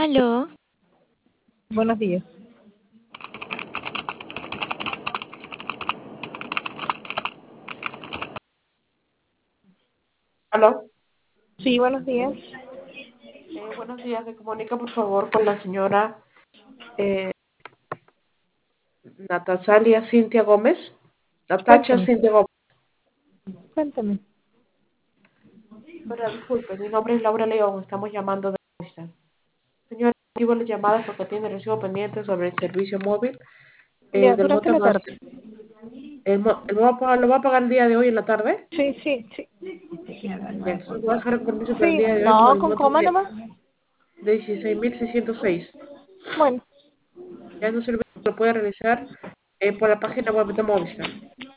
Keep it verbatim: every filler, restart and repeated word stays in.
Aló, Buenos días. Aló, Sí, buenos días. eh, buenos días. Me comunica por favor con la señora eh, Natalia Cintia Gómez. Natacha Cuéntame, Cintia Gómez. cuéntame. Señora, disculpe, mi nombre es Laura León. Estamos llamando de Movistar. Señora, motivo de llamadas porque tiene recibo pendiente sobre el servicio móvil eh, Ya, del durante Moto la Más. tarde. El, mo- el va a pagar- ¿Lo va a pagar el día de hoy en la tarde? Sí, sí, sí. Ya, entonces voy a dejar el permiso para el Sí, día de hoy por no, el con monto coma de nomás. de dieciséis mil seiscientos seis. Bueno, Ya es un servicio que lo puede realizar eh, por la página web de Movistar.